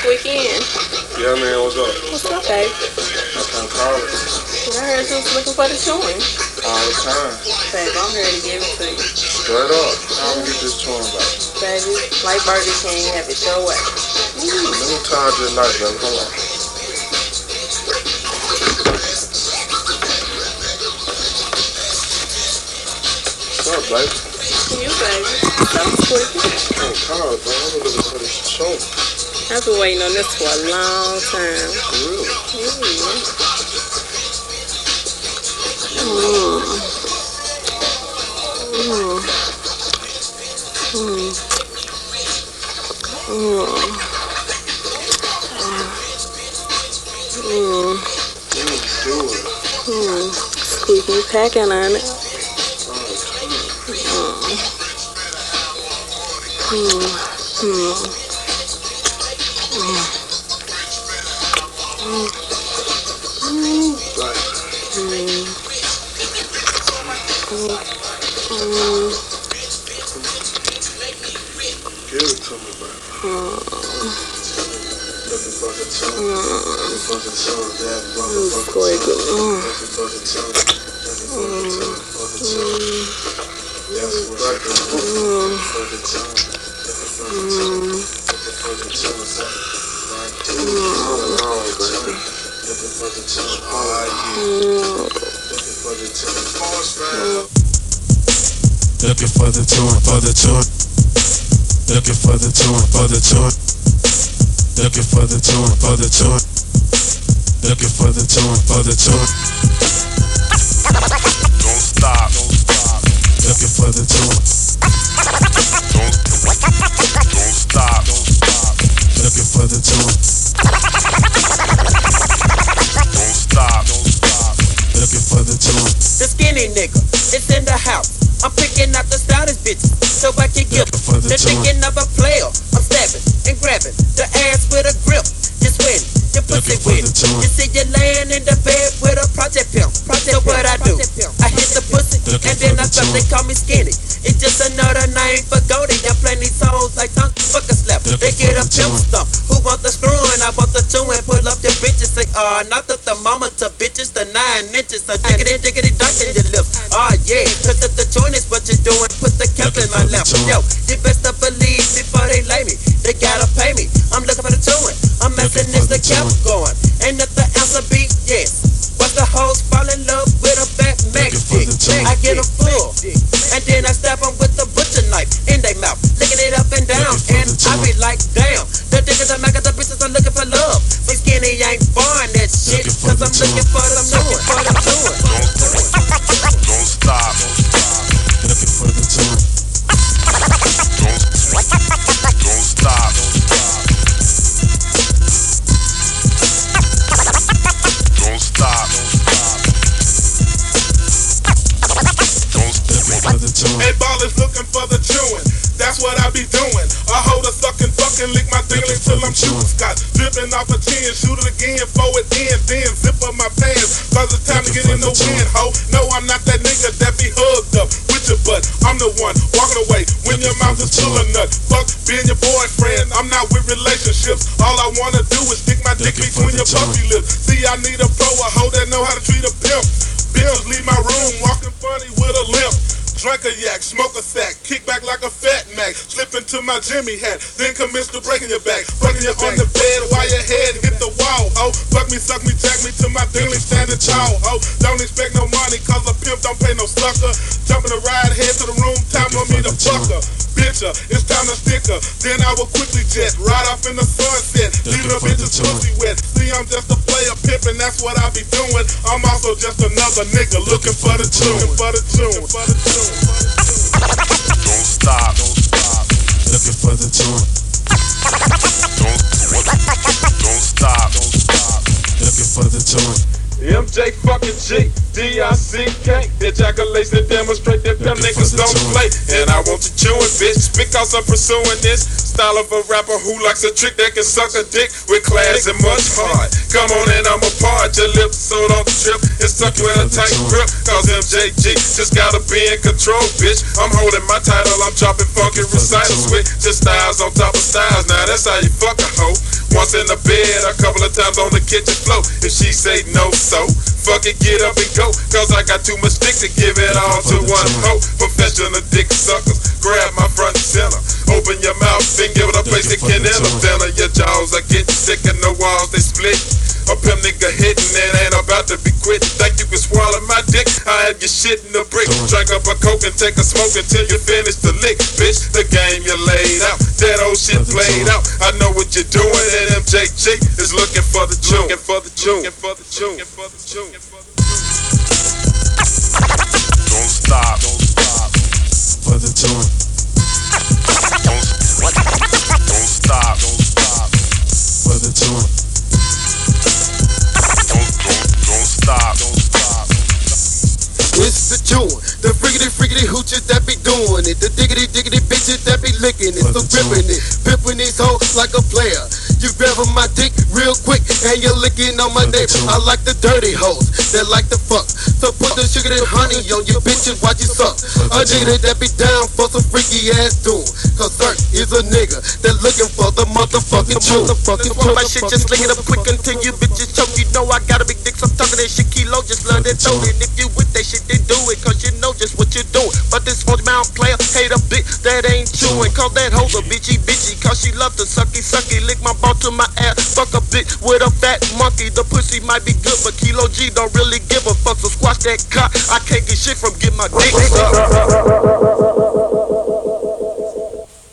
weekend. Yeah, man, what's up? What's up, babe? I'm from college. I heard you was looking for the chewing. All the time. Babe, I'm here to give it to you. Straight up. How we get this chewing back? Baby, like Burger King, have it your way. Let me charge your light, baby. Come on. What's up, baby? You, baby. That was quick. I'm college, man. I'm looking for this chewing. I've been waiting on this for a long time. Really? Squeaky packing on it. Give it to me, baby. Looking for the chewing. Looking for the chewing, dad. Looking for the chewing. Looking for the chewing. Looking for the chewing. Yes, we're looking for the chewing. Looking for the chewing. Looking for the chewing. Looking for the chewing. All I hear. Looking for the chewing. Looking for the chewing, for the chewing. Looking for the chewing, for the chewing. Looking for the chewing, for the chewing. Looking for the chewing, for the chewing. Don't stop. Looking for the chewing. Don't stop. Looking for the chewing. Don't stop. Looking for the chewing. The skinny nigga, it's in the house. I'm picking out the stoutest bitches, so I can give them. They're thinking of a player. I'm stabbing and grabbing the ass with a grip. Just win, your pussy win. You see you laying in the bed with a project pimp. So what I do? I hit the pussy and then I felt they call me skinny. It's just another name for Goldie. They're playing these songs like tongue fuck a slap. They get a pimp stump. Who want the screw and I want the two and pull up your bitches. Say, not the thermometer bitches, the 9 inches. So diggity duck in your lips. Yeah, cause if the joint is what you're doing, put the cap in my lap. Yo, you best to believe before they lay me, they gotta pay me. I'm looking for the tune. I'm messing if the cap going. Ain't if the ounce of beat, yes. Watch the hoes fall in love with a back max dick. I get them full, and then I stab them with the butcher knife in their mouth, licking it up and down, and I be like, damn. The niggas are mad 'cause the bitches are looking for love. But skinny ain't born that shit, 'cause I'm looking for the tune. Don't stop. Looking for the chewing. Don't stop. Don't stop. Hey, ballers looking for the chewing. That's what I be doing. I hold a sucking, lick my dingling till I'm shooting Scott. Dripping off a 10, shoot it again, forward in, then zip up my pants. 'Cause it's time to get in the wind, ho. No, I'm not that nigga that be hugged up with your butt. I'm the one walking away when your mouth is full of nut. Fuck being your boyfriend, I'm not with relationships. All I wanna do is stick my dick between your puppy lips. See, I need a pro, a hoe that know how to treat a pimp. Bills leave my room, walking funny with a limp. Drink a yak, smoke a sack, kick back like a fat Mac. Slip into my Jimmy hat, then commence to breaking your back. Breaking you on the bed while your head hit the wall, ho. Fuck me, suck me, jack me to my dingly standing tall, ho. Don't expect no money, 'cause a pimp don't pay no sucker. Jumping the ride, head to the room, time for me to fuck her. Bitch, it's time to stick her. Then I will quickly jet, right off in the sunset, leaving the bitch's pussy wet. See, I'm just a player pimp, and that's what I be doing. I'm also just another nigga looking for the tune. Don't stop. Looking for the chewing. Don't stop. Looking for the chewing. MJ fucking G, D-I-C-K. Ejaculation demonstrate that them niggas don't play. And I want you chewing, bitch, because I'm pursuing this style of a rapper who likes a trick that can suck a dick with class and much heart. Come on and I'm a part your lips, so don't trip. It's stuck with a tight grip, 'cause MJG just gotta be in control, bitch. I'm holding my title, I'm dropping funky recitals with just styles on top of styles. Now that's how you fuck a hoe. once in the bed, a couple of times on the kitchen floor. If she say no, so fuck it, get up and go. Cause I got too much dick to give it all to one hoe. Professional dick suckers, grab my front and center. Open your mouth and give it a place that can enter. Your jaws are getting sick and the walls they split. A pimp nigga hitting and ain't about to be quit. Think you can swallow my dick? I had your shit in the brick. Drink up a coke and take a smoke until you finish the lick. Bitch, the game you laid out, that old shit played out. I know what you're doing, and MJG is looking for the tune. Don't stop. For the tune. Don't stop. For the tune. Don't stop. It's the tune, the friggity hooches that be doing it, the diggity bitches that be licking it, so pimping these hoes like a player. You grabbing my dick real quick and you're licking on my neighbor. I like the dirty hoes that like to fuck, so put the sugar and honey on your bitches while you suck. A nigga that be down for some freaky ass doing, cause Sirk is a nigga that looking for the motherfucking tune. My shit just lick it up quick until you bitches choke. You know I got a big dick, so I'm talking that shit kilo, just love that throat. And if you with that shit, then do it, cause you know just what you're doing. But this 40-pound player hate a bitch that ain't chewing. Call that hoe a bitchy, cause she love to sucky, lick my ball to my ass. Fuck a bitch with a fat monkey. The pussy might be good, but Kilo G don't really give a fuck. So squash that cock. I can't get shit from getting my dick sucked.